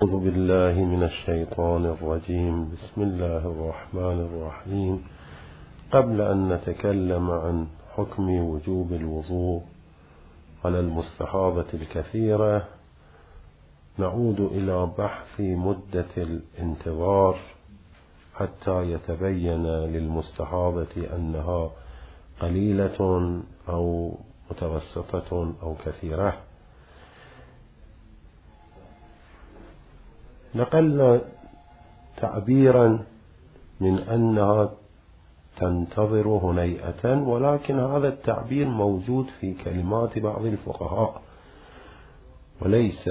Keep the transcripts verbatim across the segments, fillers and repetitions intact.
أعوذ بالله من الشيطان الرجيم. بسم الله الرحمن الرحيم. قبل أن نتكلم عن حكم وجوب الوضوء على المستحاضة الكثيرة، نعود إلى بحث مدة الانتظار حتى يتبين للمستحاضة أنها قليلة أو متوسطة أو كثيرة. نقلنا تعبيرا من أنها تنتظر هنيئة، ولكن هذا التعبير موجود في كلمات بعض الفقهاء وليس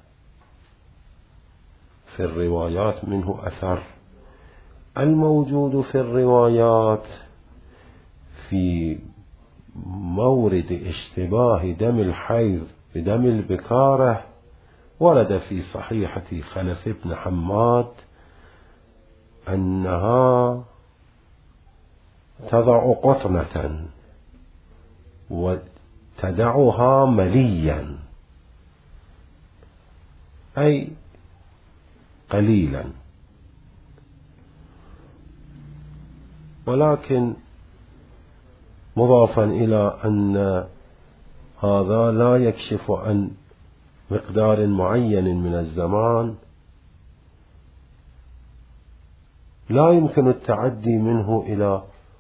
في الروايات منه أثر. الموجود في الروايات في مورد اشتباه دم الحيض بدم البكارة ورد في صحيحة خلف بن حماد أنها تضع قطنة وتدعها مليا، أي قليلا، ولكن مضافا إلى أن هذا لا يكشف عن مقدار معين من الزمان، لا يمكن التعدي منه إلى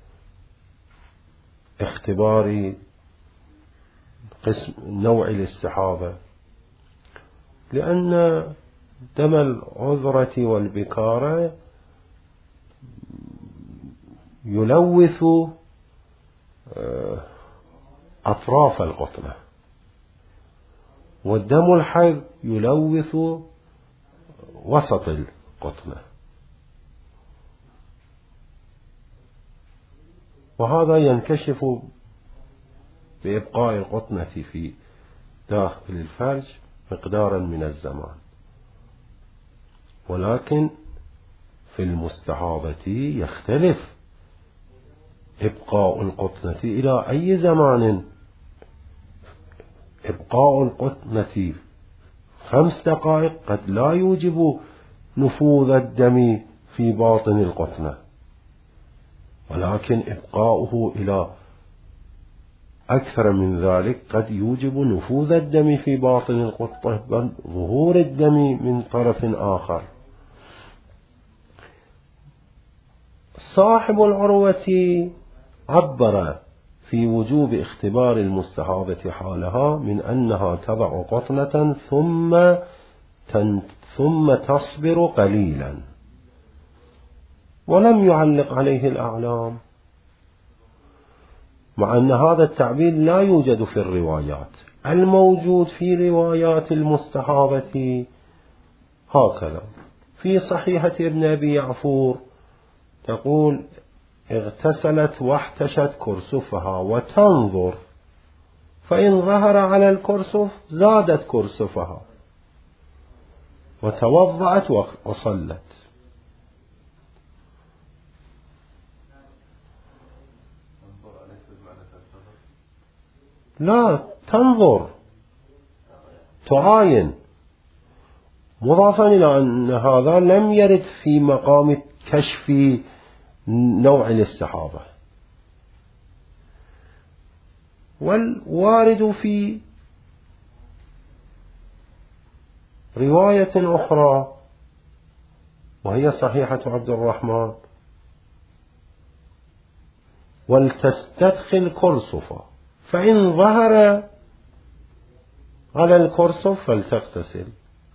اختبار قسم نوع الاستحاضة، لأن دم العذرة والبكارة يلوث أطراف القطنة، والدم الحيض يلوث وسط القطنة، وهذا ينكشف بإبقاء القطنة في داخل الفرج مقدارا من الزمان. ولكن في المستحاضة يختلف إبقاء القطنة إلى أي زمان. إبقاء القطنة خمس دقائق قد لا يوجب نفوذ الدم في باطن القطنة، ولكن إبقاؤه إلى أكثر من ذلك قد يوجب نفوذ الدم في باطن القطنة بل ظهور الدم من طرف آخر. صاحب العروة عبر في وجوب اختبار المستحاضة حالها من أنها تضع قطنة ثم ثم تصبر قليلا، ولم يعلق عليه الأعلام، مع أن هذا التعبير لا يوجد في الروايات. الموجود في روايات المستحاضة هكذا: في صحيحة ابن أبي يعفور تقول: اغتسلت واحتشت كرسفها وتنظر، فإن ظهر على الكرسف زادت كرسفها وتوضأت وصلت. لا، تنظر، تعاين، مضافا إلى أن هذا لم يرد في مقام كشف نوع الاستحاضة. والوارد في رواية أخرى وهي صحيحة عبد الرحمن: ولتستدخل كرسفا، فإن ظهر على الكرسف فلتغتسل.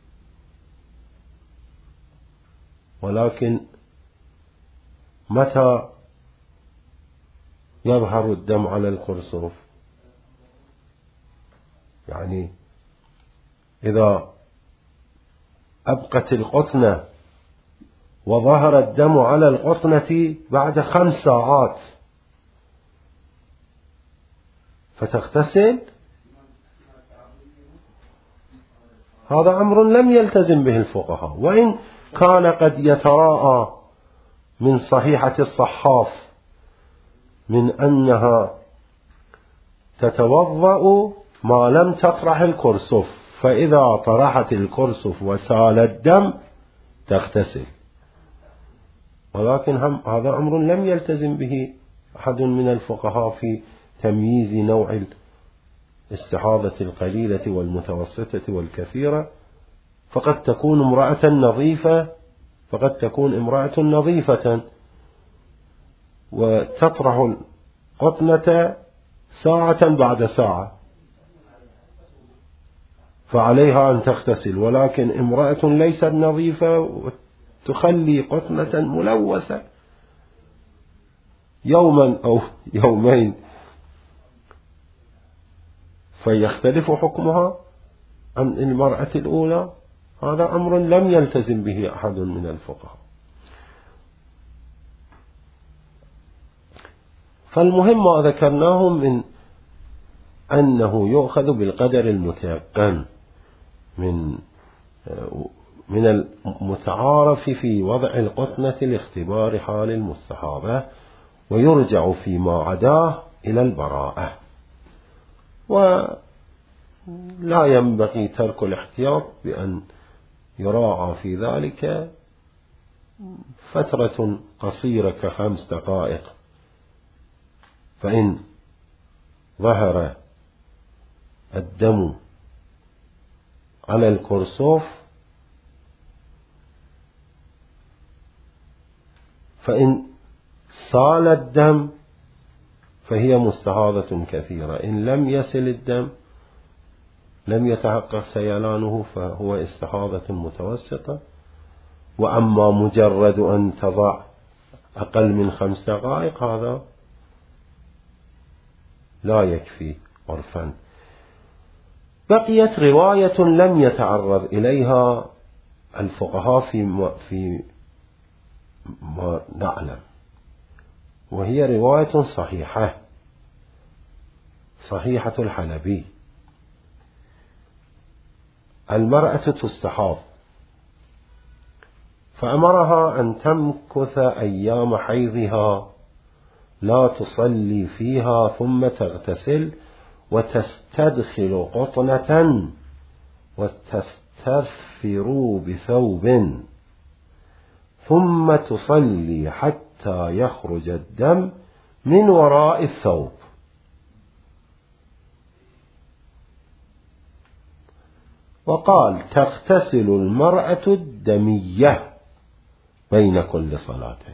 ولكن متى يظهر الدم على الكرسف؟ يعني إذا أبقت القطنة وظهر الدم على القطنة بعد خمس ساعات فتغتسل، هذا أمر لم يلتزم به الفقهاء، وإن كان قد يتراءى من صحيحة الصحاف من أنها تتوضأ ما لم تطرح الكرسف، فإذا طرحت الكرسف وسال الدم تغتسل. ولكن هم هذا أمر لم يلتزم به أحد من الفقهاء في تمييز نوع الاستحاضة القليلة والمتوسطة والكثيرة، فقد تكون امرأة نظيفة فقد تكون امرأة نظيفة وتطرح القطنة ساعة بعد ساعة فعليها أن تغتسل، ولكن امرأة ليست نظيفة وتخلي قطنة ملوثة يوما أو يومين فيختلف حكمها عن المرأة الأولى. هذا أمر لم يلتزم به أحد من الفقهاء. فالمهم ما ذكرناه من أنه يؤخذ بالقدر المتيقن من من المتعارف في وضع القطنة لاختبار حال المستحاضة، ويرجع فيما عداه إلى البراءة، ولا ينبغي ترك الاحتياط بأن يراعى في ذلك فترة قصيرة كخمس دقائق، فإن ظهر الدم على الكرسوف فإن سال الدم فهي مستحاضة كثيرة، إن لم يسل الدم لم يتحقق سيلانه فهو استحاضة متوسطة. وأما مجرد أن تضع أقل من خمس دقائق هذا لا يكفي عرفا. بقيت رواية لم يتعرض إليها الفقهاء في في ما نعلم، وهي رواية صحيحة صحيحة الحلبي. المرأة تستحاض فأمرها أن تمكث أيام حيضها لا تصلي فيها ثم تغتسل وتستدخل قطنة وتستثفر بثوب ثم تصلي حتى يخرج الدم من وراء الثوب. وقال تغتسل المرأة الدمية بين كل صلاتين.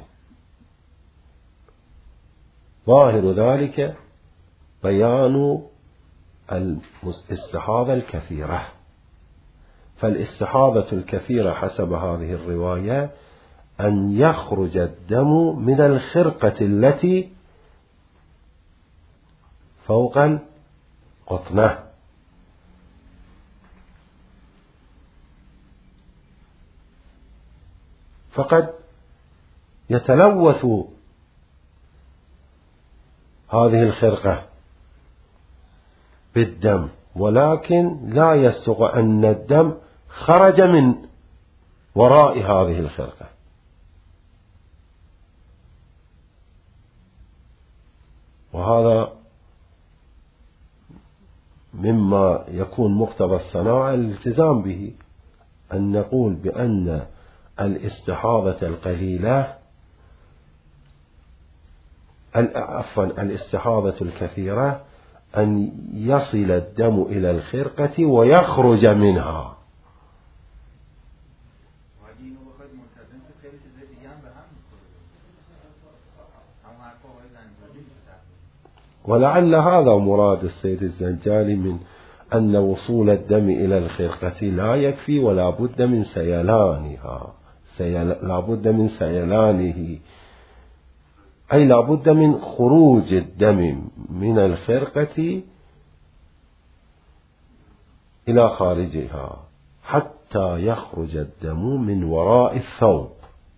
ظاهر ذلك بيان الاستحاضة الكثيرة، فالاستحاضة الكثيرة حسب هذه الرواية أن يخرج الدم من الخرقة التي فوق القطنة، فقد يتلوث هذه الخرقة بالدم، ولكن لا يصدق أن الدم خرج من وراء هذه الخرقة. وهذا مما يكون مقتضى الصناعة الالتزام به، أن نقول بأن الاستحاضة القليلة عفوا الاستحاضة الكثيرة أن يصل الدم إلى الخرقة ويخرج منها. ولعل هذا مراد السيد الزنجاني من أن وصول الدم إلى الخرقة لا يكفي ولا بد من سيلانها سيل... لا بد من سيلانه، أي لا بد من خروج الدم من الخرقة إلى خارجها حتى يخرج الدم من وراء الثوب.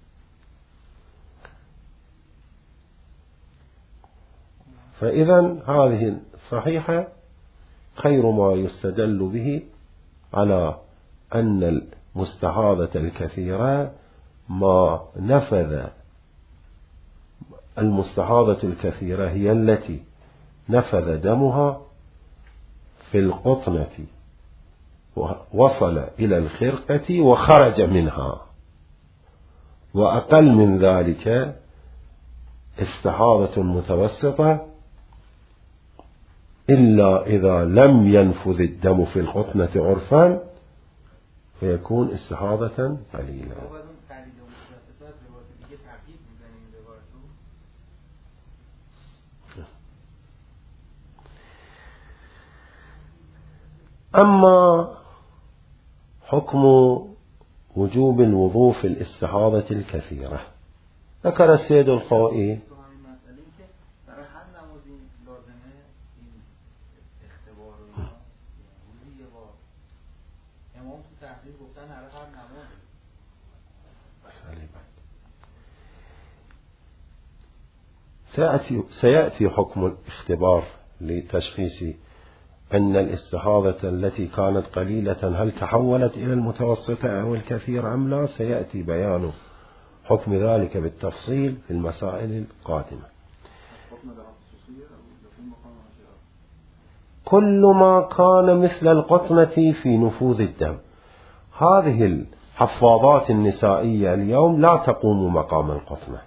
فإذا هذه الصحيحة خير ما يستدل به على أن المستحاضة الكثيرة ما نفذ المستحاضة الكثيرة هي التي نفذ دمها في القطنة وصل إلى الخرقة وخرج منها، وأقل من ذلك استحاضة متوسطة إلا إذا لم ينفذ الدم في القطنة عرفا فيكون استحاضة قليلة. أما حكم وجوب الوضوء في الاستحاضة الكثيرة، ذكر السيد الخوئي سيأتي, سيأتي حكم الاختبار لتشخيص أن الاستحاضة التي كانت قليلة هل تحولت إلى المتوسطة أو الكثير أم لا، سيأتي بيان حكم ذلك بالتفصيل في المسائل القادمة. كل ما كان مثل القطنة في نفوذ الدم. هذه الحفاضات النسائية اليوم لا تقوم مقام القطنة،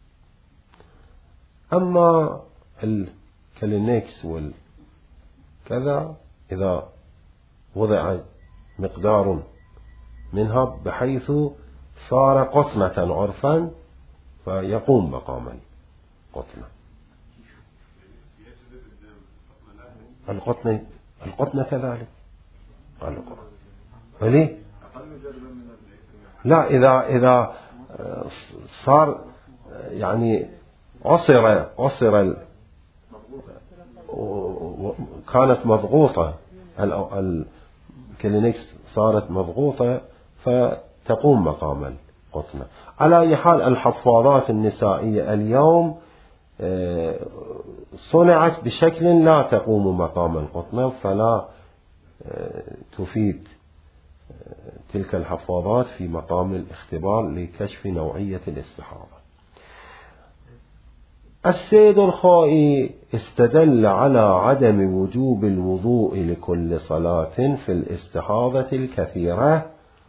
أما الكلينكس والكذا إذا وضع مقدار منها بحيث صار قطنة عرفا فيقوم مقام القطنة. القطنة القطنة كذلك قال وليه لا، إذا إذا صار يعني عصر عصر كانت مضغوطة، الكلينكس صارت مضغوطة فتقوم مقام القطنة. على أي حال الحفاضات النسائية اليوم صنعت بشكل لا تقوم مقام القطنة، فلا تفيد تلك الحفاضات في مقام الاختبار لكشف نوعية الاستحاضة. السيد الخوئي استدل على عدم وجوب الوضوء لكل صلاة في الاستحاضة الكثيرة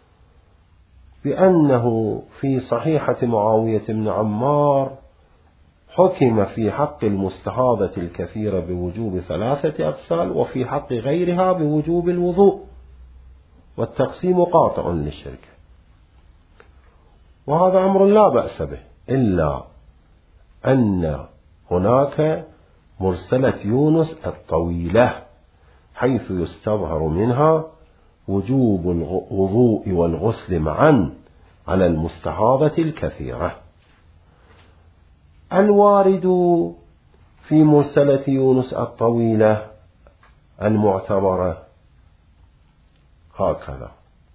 بأنه في صحيحة معاوية بن عمار حكم في حق المستحاضة الكثيرة بوجوب ثلاثة أغسال وفي حق غيرها بوجوب الوضوء، والتقسيم قاطع للشركة، وهذا أمر لا بأس به، إلا أن هناك مرسلة يونس الطويلة حيث يستظهر منها وجوب الوضوء والغسل معا على المستحاضة الكثيرة. الوارد في مرسلة يونس الطويلة المعتبرة هكذا: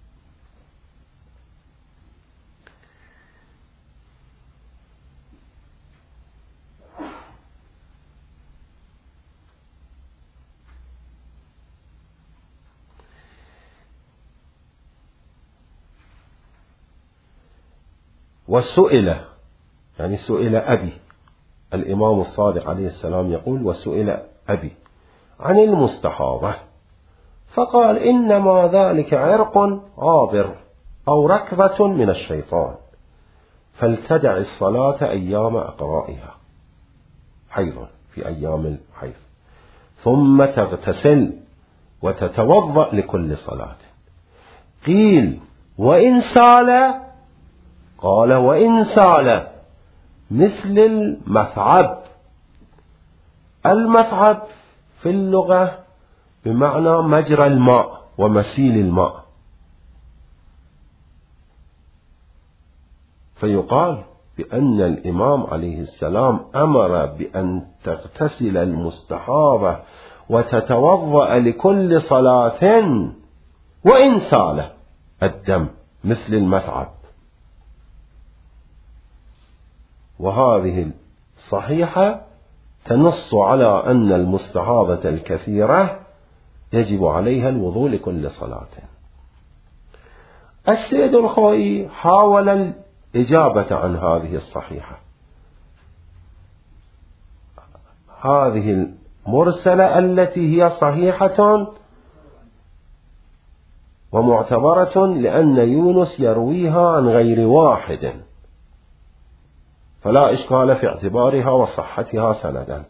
وسئل، يعني سئل أبي، الإمام الصادق عليه السلام يقول: وسئل أبي عن المستحاضة فقال: إنما ذلك عرق عابر أو ركضة من الشيطان، فلتدع الصلاة أيام أقرائها، حيض في أيام الحيض، ثم تغتسل وتتوضأ لكل صلاة. قيل: وإن سال؟ قال: وإن سال مثل المثعب. المثعب في اللغة بمعنى مجرى الماء ومسيل الماء، فيقال بأن الإمام عليه السلام أمر بأن تغتسل المستحاضة وتتوضأ لكل صلاة وإن سال الدم مثل المثعب. وهذه الصحيحة تنص على أن المستحاضة الكثيرة يجب عليها الوضوء لكل صلاة. السيد الخوئي حاول الإجابة عن هذه الصحيحة، هذه المرسلة التي هي صحيحة ومعتبرة لأن يونس يرويها عن غير واحد، فلا إشكال في اعتبارها وصحتها سندا.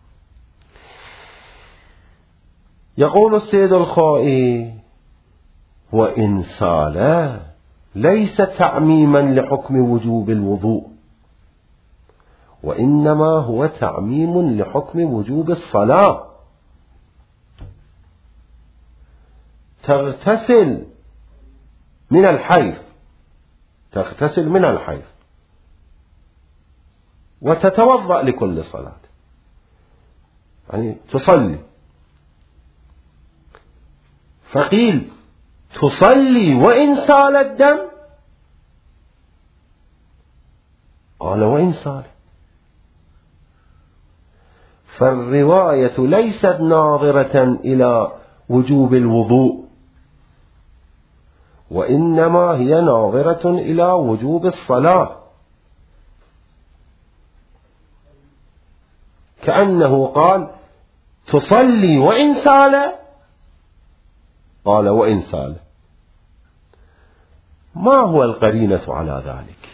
يقول السيد الخائي: وإن سال ليس تعميما لحكم وجوب الوضوء، وإنما هو تعميم لحكم وجوب الصلاة. تغتسل من الحيض، تغتسل من الحيض وتتوضأ لكل صلاة، يعني تصلي. فقيل: تصلي وإن سال الدم؟ قال: وإن سال. فالرواية ليست ناظرة إلى وجوب الوضوء، وإنما هي ناظرة إلى وجوب الصلاة، كأنه قال: تصلي وإن سال؟ قال: وإن سال. ما هو القرينة على ذلك؟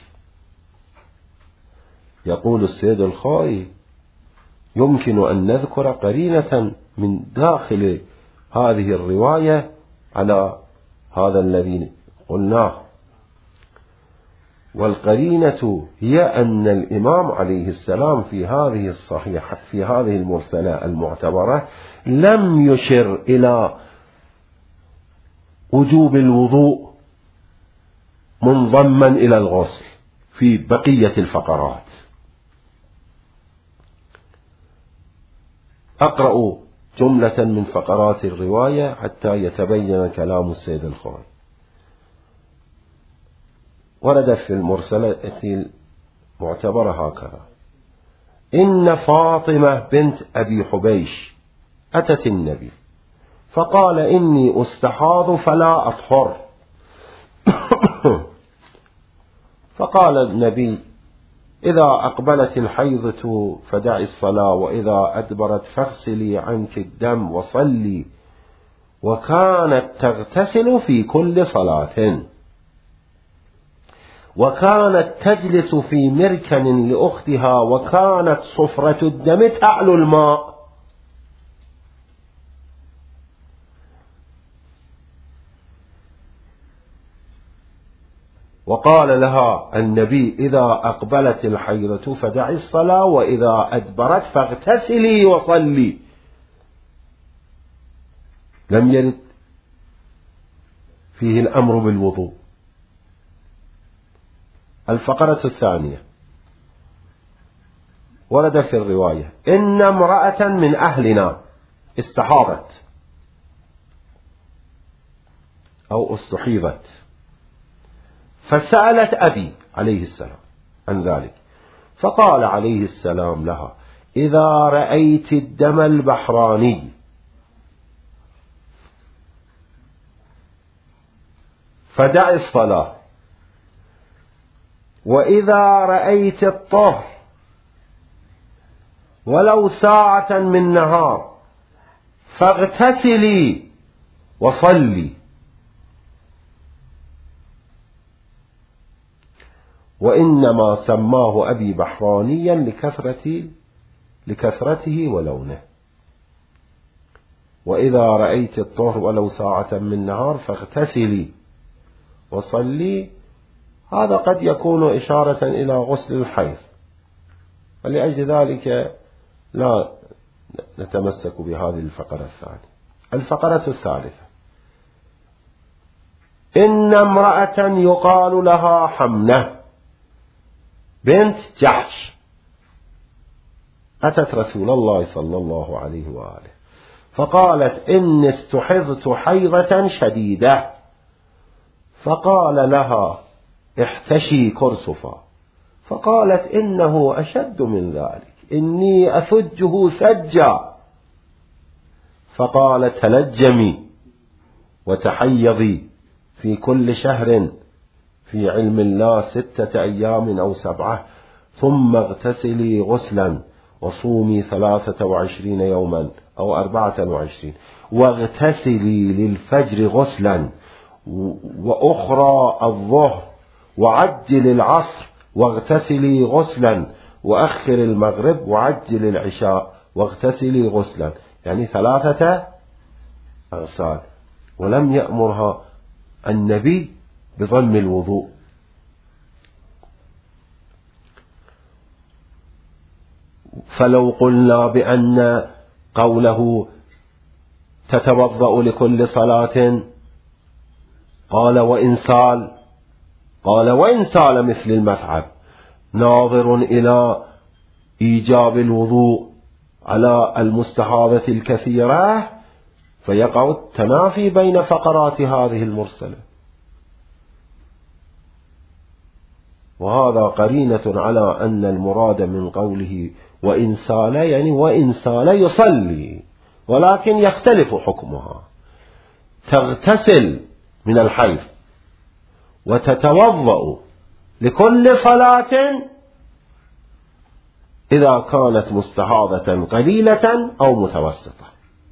يقول السيد الخائي: يمكن أن نذكر قرينة من داخل هذه الرواية على هذا الذي قلناه. والقرينة هي أن الإمام عليه السلام في هذه الصحيحة في هذه المرسلة المعتبرة لم يشر إلى وجوب الوضوء منضما إلى الغسل في بقية الفقرات. أقرأ جملة من فقرات الرواية حتى يتبين كلام السيد الخوي. وردت في المرسلة المعتبرة هكذا: إن فاطمة بنت أبي حبيش أتت النبي فقال: إني أستحاض فلا أطهر. فقال النبي: إذا أقبلت الحيضة فدعي الصلاة، وإذا أدبرت فاغسلي عنك الدم وصلي. وكانت تغتسل في كل صلاة، وكانت تجلس في مركن لأختها، وكانت صفرة الدم تعلو الماء. وقال لها النبي: إذا أقبلت الحيضة فدعي الصلاة، وإذا أدبرت فاغتسلي وصلي. لم يرد فيه الأمر بالوضوء. الفقرة الثانية ورد في الرواية: إن امرأة من أهلنا استحاضت أو استحيضت، فسألت أبي عليه السلام عن ذلك، فقال عليه السلام لها: إذا رأيت الدم البحراني فدع الصلاة، وإذا رأيت الطهر ولو ساعة من نهار فاغتسلي وصلي. وإنما سماه أبي بحرانيا لكثرة لكثرته ولونه. وإذا رأيت الطهر ولو ساعة من نهار فاغتسلي وصلي، هذا قد يكون إشارة إلى غسل الحيض، ولأجل ذلك لا نتمسك بهذه الفقرة الثانية. الفقرة الثالثة: إن امرأة يقال لها حمنة بنت جحش أتت رسول الله صلى الله عليه وآله فقالت: إني استحضت حيضة شديدة. فقال لها: احتشي كرسفا. فقالت: إنه أشد من ذلك، إني أثجه ثجا. فقال: تلجمي وتحيضي في كل شهر في علم الله ستة أيام أو سبعة، ثم اغتسلي غسلا وصومي ثلاثة وعشرين يوما أو أربعة وعشرين، واغتسلي للفجر غسلا وأخرى الظهر، وعجل العصر واغتسلي غسلا، وأخر المغرب وعجل العشاء واغتسلي غسلا، يعني ثلاثة أغسال. ولم يأمرها النبي بضم الوضوء. فلو قلنا بأن قوله تتوضأ لكل صلاة قال وإن سال قال وإن سال مثل المتعب ناظر إلى إيجاب الوضوء على المستحاضة الكثيرة، فيقع التنافي بين فقرات هذه المرسلة، وهذا قرينة على أن المراد من قوله وإن سال يعني وإن سال يصلي، ولكن يختلف حكمها. تغتسل من الحيض وتتوضأ لكل صلاة إذا كانت مستحاضة قليلة أو متوسطة،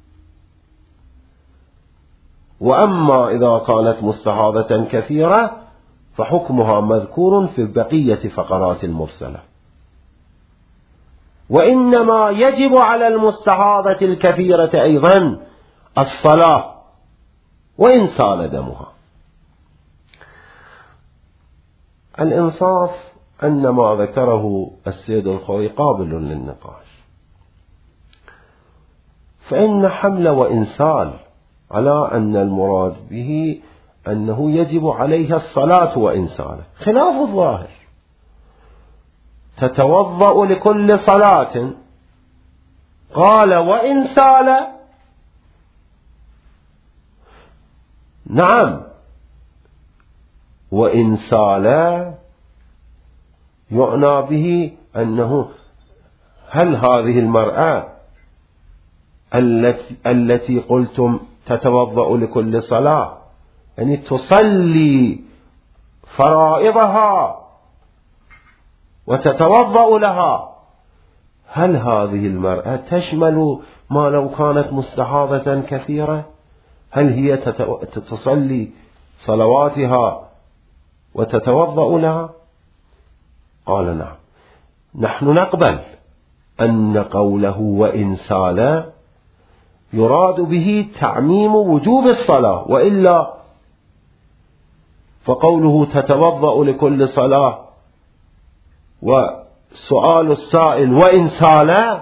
وأما إذا كانت مستحاضة كثيرة فحكمها مذكور في بقية فقرات المرسلة. وإنما يجب على المستحاضة الكثيرة أيضا الصلاة وإن سال دمها. الإنصاف أن ما ذكره السيد الخوي قابل للنقاش، فإن حمل وإن سال على أن المراد به أنه يجب عليها الصلاة وإن سال، خلاف الظاهر. تتوضأ لكل صلاة قال وإن سال، نعم، وإن سال يعنى به أنه هل هذه المرأة التي, التي قلتم تتوضأ لكل صلاة يعني تصلي فرائضها وتتوضأ لها، هل هذه المرأة تشمل ما لو كانت مستحاضة كثيرة؟ هل هي تصلي صلواتها وتتوضأ لها؟ قال نعم. نحن نقبل أن قوله وإن سال يراد به تعميم وجوب الصلاة، وإلا فقوله تتوضأ لكل صلاة وسؤال السائل وإن سال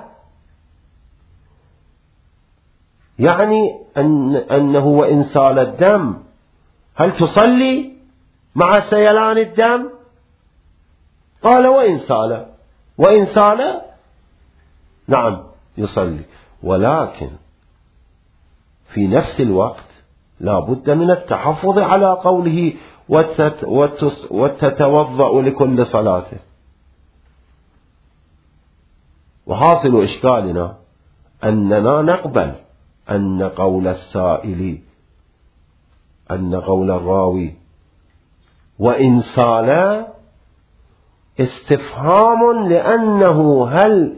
يعني أن أنه وإن سال الدم هل تصلي مع سيلان الدم؟ قال وإن سال، وإن سال نعم يصلي، ولكن في نفس الوقت لا بد من التحفظ على قوله وتتوضأ لكل صلاة. وحاصل إشكالنا أننا نقبل أن قول السائل أن قول الراوي وإن سال استفهام، لأنه هل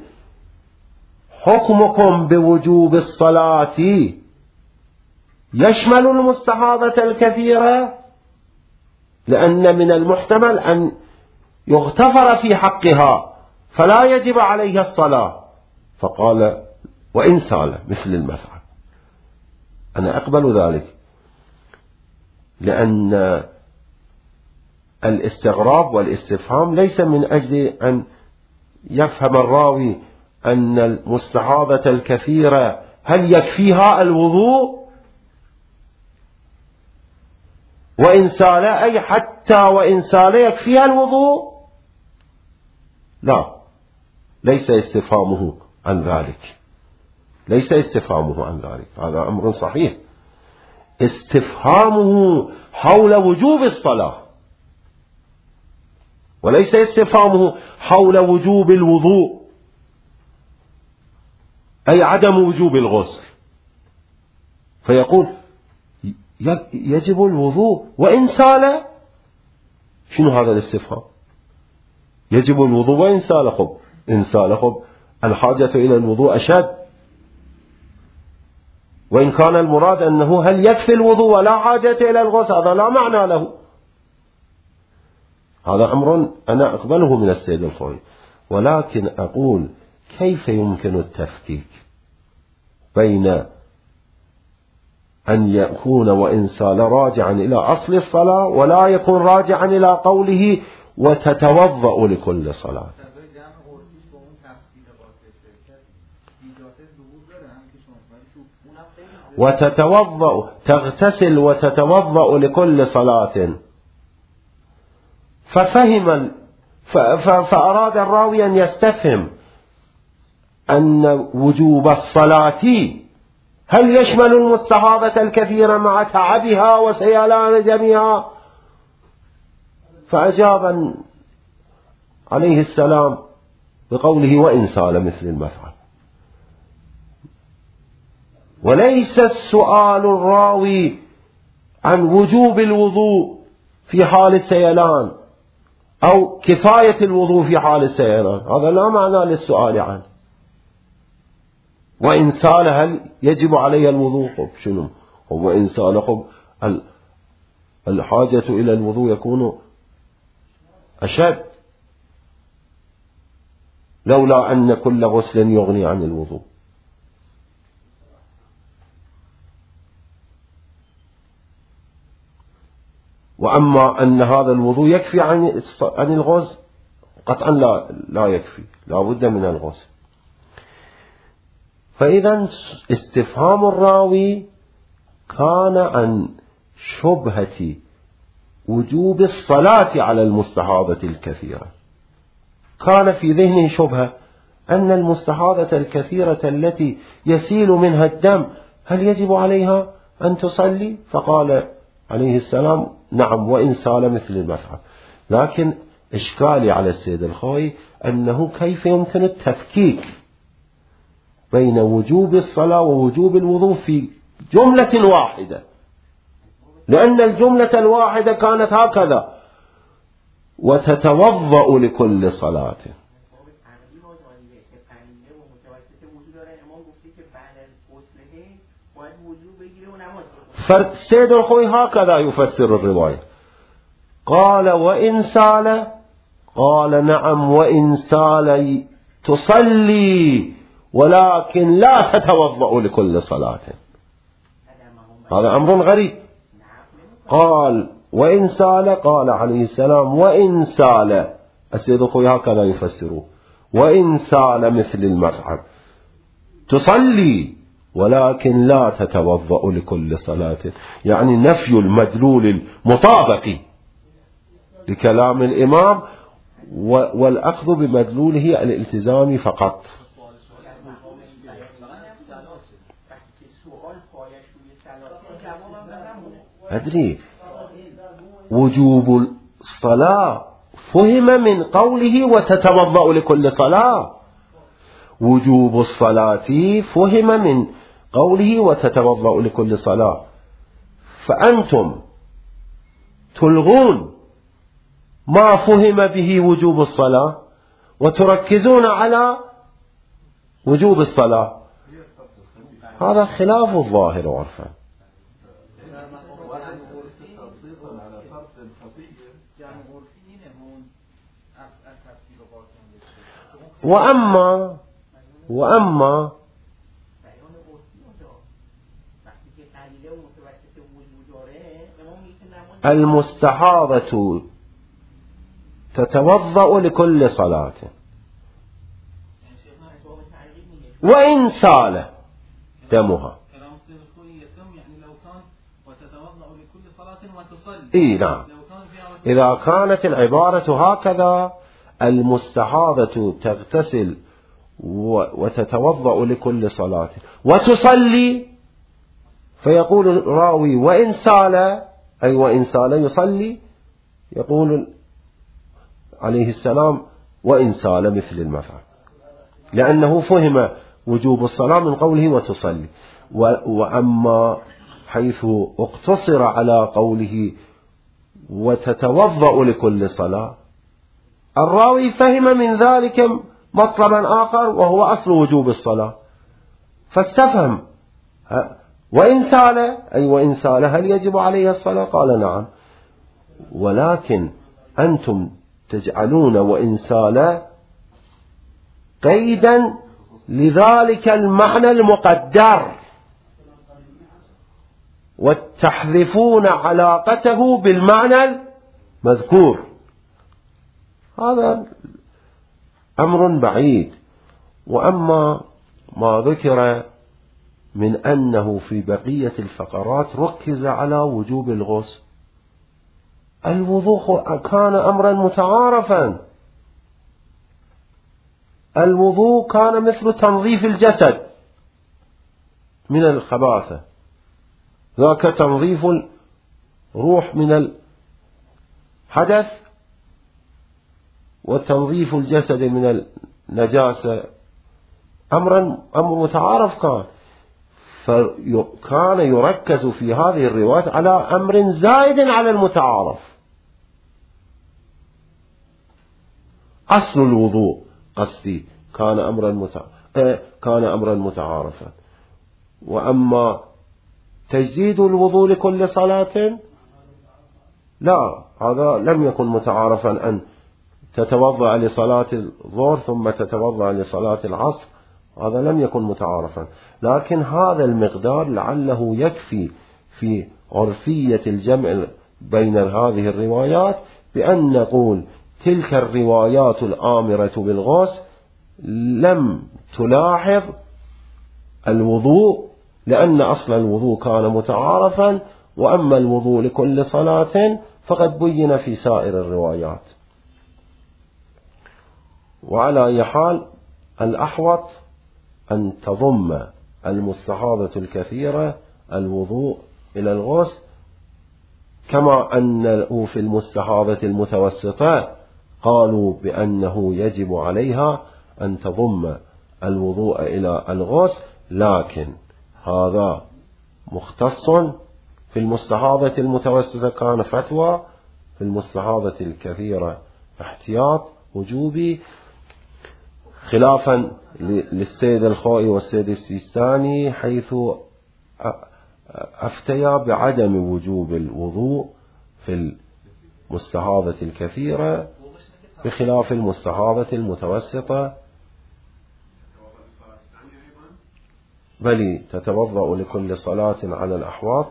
حكمكم بوجوب الصلاة يشمل المستحاضة الكثيرة؟ لأن من المحتمل أن يغتفر في حقها فلا يجب عليها الصلاة، فقال وإن سال مثل المفعل. أنا أقبل ذلك، لأن الاستغراب والاستفهام ليس من أجل أن يفهم الراوي أن المستحاضة الكثيرة هل يكفيها الوضوء، وإن سال أي حتى وإن سال يكفيها الوضوء، لا، ليس استفهامه عن ذلك، ليس استفهامه عن ذلك، هذا أمر صحيح. استفهامه حول وجوب الصلاة، وليس استفهامه حول وجوب الوضوء أي عدم وجوب الغسل. فيقول يجب الوضوء وإن سال، شنو هذا الاستفهام؟ يجب الوضوء وإن سال، خب إن سال خب الحاجة إلى الوضوء أشد. وإن كان المراد أنه هل يكفي الوضوء ولا حاجة إلى الغسل، هذا لا معنى له. هذا أمر أنا أقبله من السيد الخوئي، ولكن أقول كيف يمكن التفكيك بين أن يكون وإنسان راجعا إلى أصل الصلاة ولا يكون راجعا إلى قوله وتتوضأ لكل صلاة. وتتوضأ تغتسل وتتوضأ لكل صلاة، ففهم فأراد الراوي أن يستفهم أن وجوب الصلاة هل يشمل المستحاضة الكثيرة مع تعبها وسيلان دمها، فأجاب عليه السلام بقوله وإن سال مثل المفعل. وليس السؤال الراوي عن وجوب الوضوء في حال السيلان أو كفاية الوضوء في حال السيلان، هذا لا معنى للسؤال عنه. وإن سال هل يجب علي الوضوء؟ شنو هو إن سال؟ الحاجة إلى الوضوء يكون أشد، لولا أن كل غسل يغني عن الوضوء. وأما أن هذا الوضوء يكفي عن عن الغسل قطعا لا لا يكفي، لا بد من الغسل. فإذا استفهام الراوي كان عن شبهة وجوب الصلاة على المستحاضة الكثيرة، كان في ذهنه شبهة أن المستحاضة الكثيرة التي يسيل منها الدم هل يجب عليها أن تصلي؟ فقال عليه السلام نعم وإن سال مثل المفعل. لكن إشكالي على السيد الخوئي أنه كيف يمكن التفكيك بين وجوب الصلاة ووجوب الوضوء في جملة واحدة، لأن الجملة الواحدة كانت هكذا وتتوضأ لكل صلاة. فالسيد الخوئي هكذا يفسر الرواية، قال وإن سال، قال نعم وإن سال تصلي ولكن لا تتوضأ لكل صلاة. هذا أمر غريب. قال وإن سال، قال عليه السلام وإن سال، السيد الخوئي هكذا يفسره، وإن سال مثل المفعل تصلي ولكن لا تتوضأ لكل صلاة، يعني نفي المدلول المطابق لكلام الإمام والأخذ بمدلوله الالتزام فقط. أدري وجوب الصلاة فهم من قوله وتتوضأ لكل صلاة، وجوب الصلاة فهم من قوله وتتوضأ لكل صلاة، فأنتم تلغون ما فهم به وجوب الصلاة وتركزون على وجوب الصلاة، هذا خلاف الظاهر عرفا. وأما وأما المستحاضة تتوضأ لكل صلاة وإن سال دمها. إيه نعم، إذا كانت العبارة هكذا المستحاضة تغتسل وتتوضأ لكل صلاة وتصلي، فيقول الراوي وإن سال، أي وإن سال يصلي، يقول عليه السلام وإن سال مثل المفعل، لأنه فهم وجوب الصلاة من قوله وتصلي. وأما حيث اقتصر على قوله وتتوضأ لكل صلاة، الراوي فهم من ذلك مطلبا آخر وهو أصل وجوب الصلاة، فاستفهم وإن سال أي وإن سال هل يجب عليه الصلاة؟ قال نعم، ولكن أنتم تجعلون وإن سال قيدا لذلك المعنى المقدر وتحذفون علاقته بالمعنى المذكور. هذا أمر بعيد. وأما ما ذكر من أنه في بقية الفقرات ركز على وجوب الغسل، الوضوء كان أمرا متعارفا، الوضوء كان مثل تنظيف الجسد من الخباثة، ذاك تنظيف الروح من الحدث وتنظيف الجسد من النجاسة، أمرا أمر متعارف كان، فكان يركز في هذه الروايات على أمر زائد على المتعارف. أصل الوضوء قصدي كان أمرا متع... كان أمرا متعارفا، وأما تجديد الوضوء لكل صلاة لا، هذا لم يكن متعارفا، أن تتوضأ لصلاة الظهر ثم تتوضأ لصلاة العصر، هذا لم يكن متعارفا. لكن هذا المقدار لعله يكفي في عرفية الجمع بين هذه الروايات، بأن نقول تلك الروايات الآمرة بالغسل لم تلاحظ الوضوء، لأن أصل الوضوء كان متعارفا، وأما الوضوء لكل صلاة فقد بين في سائر الروايات. وعلى أي حال الأحوط أن تضم المستحاضة الكثيرة الوضوء إلى الغسل، كما أنه في المستحاضة المتوسطة قالوا بأنه يجب عليها أن تضم الوضوء إلى الغسل، لكن هذا مختص في المستحاضة المتوسطة كان فتوى، في المستحاضة الكثيرة احتياط وجوبي، خلافا للسيد الخوئي والسيد السيستاني حيث أفتيا بعدم وجوب الوضوء في المستحاضة الكثيرة بخلاف المستحاضة المتوسطة، بل تتوضأ لكل صلاة على الأحواض.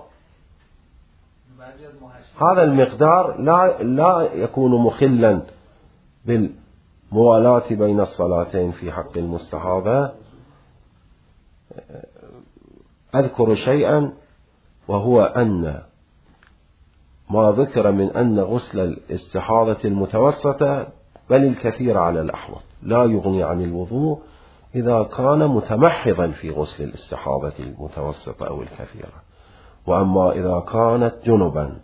هذا المقدار لا, لا يكون مخلا بالموالاة بين الصلاتين في حق المستحاضة. أذكر شيئا، وهو أن ما ذكر من أن غسل الاستحاضة المتوسطة بل الكثير على الأحوط لا يغني عن الوضوء إذا كان متمحضا في غسل الاستحاضة المتوسطة أو الكثيرة. وأما إذا كانت جنبا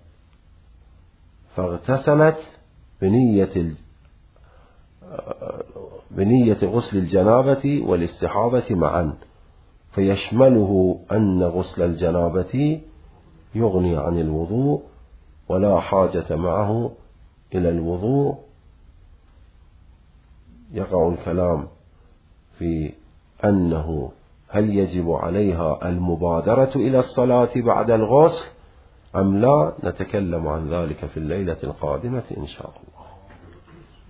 فاغتسلت بنية بنية غسل الجنابة والاستحاضة معا، فيشمله أن غسل الجنابة يغني عن الوضوء ولا حاجة معه إلى الوضوء. يقع الكلام في أنه هل يجب عليها المبادرة إلى الصلاة بعد الغسل أم لا، نتكلم عن ذلك في الليلة القادمة إن شاء الله.